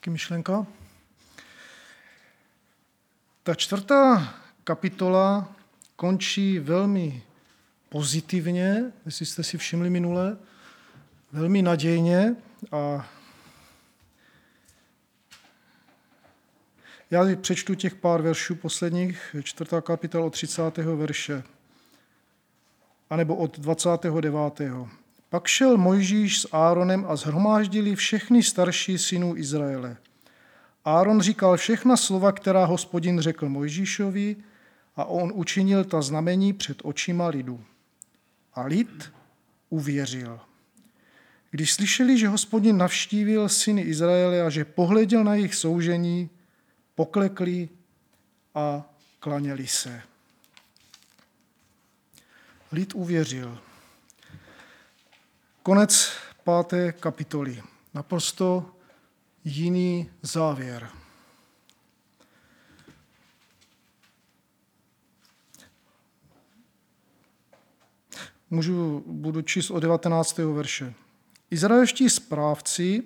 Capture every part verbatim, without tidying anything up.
Taky myšlenka. Ta čtvrtá kapitola končí velmi pozitivně, jestli jste si všimli minule, velmi nadějně a já přečtu těch pár veršů posledních, čtvrtá kapitola od třicátého verše, anebo od dvacátého devátého Pak šel Mojžíš s Áronem a shromáždili všechny starší synů Izraele. Áron říkal všechna slova, která Hospodin řekl Mojžíšovi, a on učinil ta znamení před očima lidu. A lid uvěřil. Když slyšeli, že Hospodin navštívil syny Izraele a že pohleděl na jejich soužení, poklekli a klaněli se. Lid uvěřil. Konec páté kapitoly. Naprosto jiný závěr. Můžu, budu číst od devatenáctého verše. Izraelští správci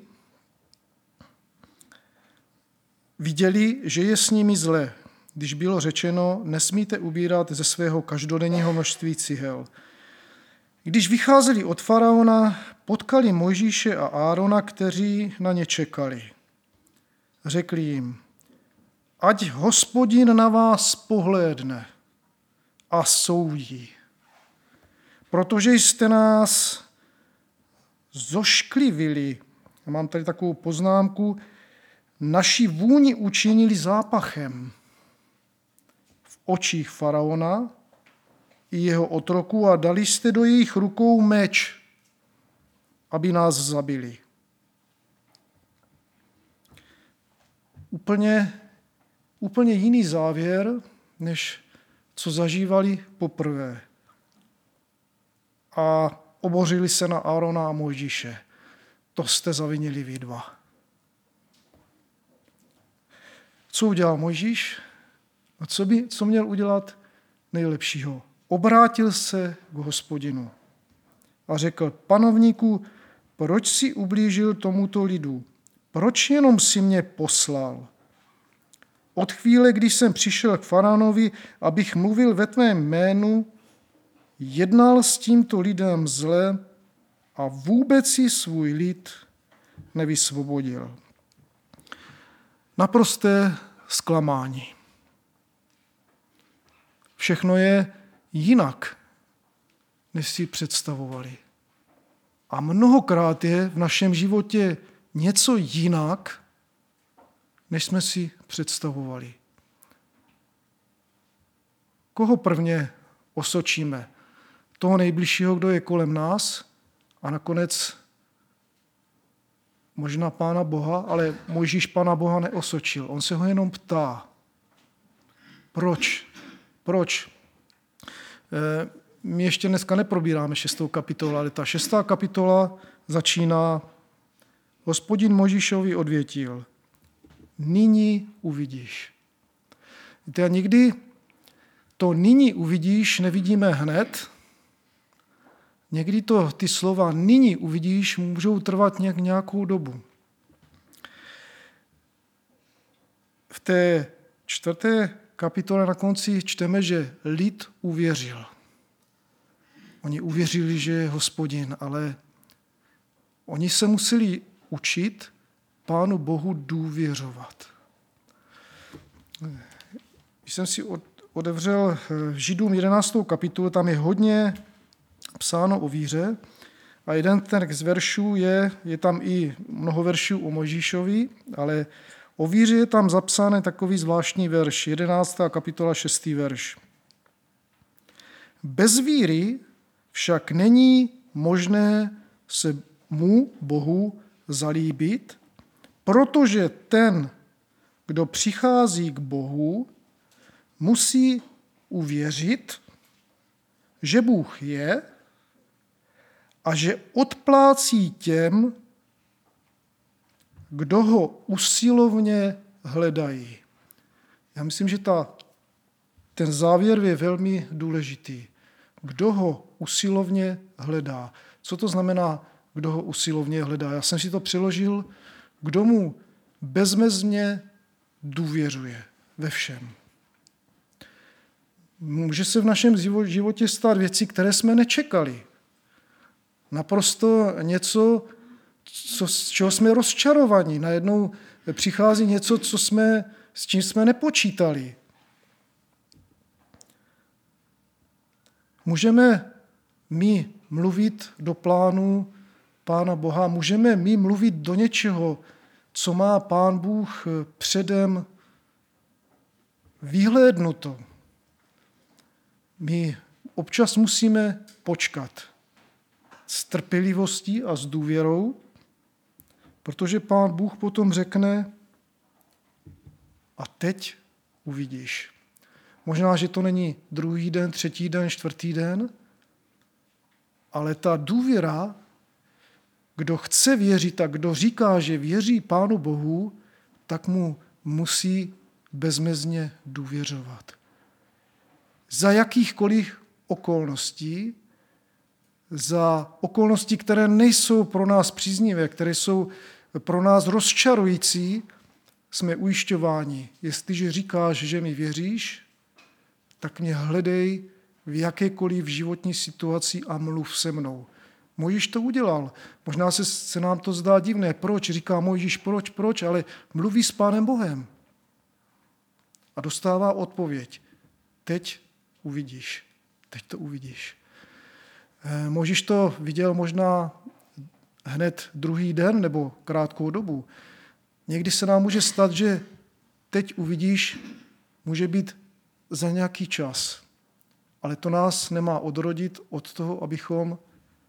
viděli, že je s nimi zle, když bylo řečeno, nesmíte ubírat ze svého každodenního množství cihel. Když vycházeli od faraona, potkali Mojžíše a Árona, kteří na ně čekali. Řekli jim, ať Hospodin na vás pohlédne a soudí, protože jste nás zošklivili. Mám tady takovou poznámku, naši vůni učinili zápachem v očích faraona i jeho otroků a dali jste do jejich rukou meč, aby nás zabili. Úplně, úplně jiný závěr, než co zažívali poprvé. A obořili se na Árona a Mojžíše. To jste zavinili vy dva. Co udělal Mojžíš? A co, by, co měl udělat nejlepšího? Obrátil se k Hospodinu a řekl, panovníku, proč jsi ublížil tomuto lidu? Proč jenom si mě poslal? Od chvíle, když jsem přišel k faraonovi, abych mluvil ve tvém jménu, jednal s tímto lidem zle a vůbec si svůj lid nevysvobodil. Naprosté zklamání. Všechno je jinak, než si představovali. A mnohokrát je v našem životě něco jinak, než jsme si představovali. Koho prvně osočíme? Toho nejbližšího, kdo je kolem nás, a nakonec možná Pána Boha, ale Mojžíš Pána Boha neosočil. On se ho jenom ptá. Proč? Proč? My ještě dneska neprobíráme šestou kapitolu, ale ta šestá kapitola začíná, Hospodin Mojžíšovi odvětil, nyní uvidíš. Víte, a někdy to nyní uvidíš nevidíme hned, někdy to ty slova nyní uvidíš můžou trvat nějak, nějakou dobu. V té čtvrté kapitole na konci čteme, že lid uvěřil. Oni uvěřili, že je Hospodin, ale oni se museli učit Pánu Bohu důvěřovat. Když jsem si otevřel Židům jedenáctou kapitolu, tam je hodně psáno o víře a jeden ten z veršů je, je tam i mnoho veršů o Mojžíšovi, ale o víře je tam zapsáno takový zvláštní verš, jedenáctá kapitola, šestý verš. Bez víry však není možné se mu, Bohu, zalíbit, protože ten, kdo přichází k Bohu, musí uvěřit, že Bůh je a že odplácí těm, kdo ho usilovně hledají. Já myslím, že ta, ten závěr je velmi důležitý. Kdo ho usilovně hledá. Co to znamená, kdo ho usilovně hledá? Já jsem si to přeložil, kdo mu bezmezně důvěřuje ve všem. Může se v našem životě stát věci, které jsme nečekali. Naprosto něco, co, z čeho jsme rozčarovaní. Najednou přichází něco, co jsme, s čím jsme nepočítali. Můžeme my mluvit do plánu Pána Boha, můžeme my mluvit do něčeho, co má Pán Bůh předem vyhlédnuto. My občas musíme počkat s trpělivostí a s důvěrou, protože Pán Bůh potom řekne: a teď uvidíš. Možná, že to není druhý den, třetí den, čtvrtý den, ale ta důvěra, kdo chce věřit a kdo říká, že věří Pánu Bohu, tak mu musí bezmezně důvěřovat. Za jakýchkoliv okolností, za okolnosti, které nejsou pro nás příznivé, které jsou pro nás rozčarující, jsme ujišťováni. Jestliže říkáš, že mi věříš, tak mě hledej v jakékoliv životní situaci a mluv se mnou. Mojžíš to udělal. Možná se, se nám to zdá divné. Proč? Říká Mojžíš, proč, proč, ale mluví s Pánem Bohem. A dostává odpověď. Teď uvidíš. Teď to uvidíš. Mojžíš to viděl možná hned druhý den nebo krátkou dobu. Někdy se nám může stát, že teď uvidíš, může být za nějaký čas. Ale to nás nemá odrodit od toho, abychom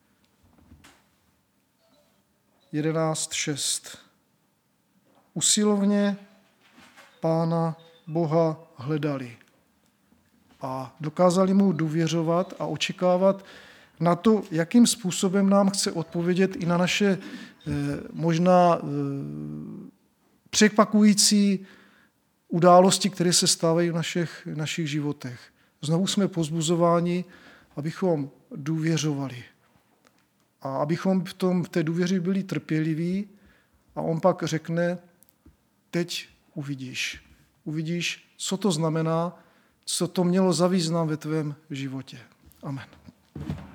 jedenáct šest usilovně Pána Boha hledali a dokázali mu důvěřovat a očekávat na to, jakým způsobem nám chce odpovědět i na naše eh, možná eh, překvapující události, které se stávají v našich, v našich životech. Znovu jsme povzbuzováni, abychom důvěřovali. A abychom v, tom, v té důvěři byli trpěliví a on pak řekne, teď uvidíš. Uvidíš, co to znamená, co to mělo za význam ve tvém životě. Amen.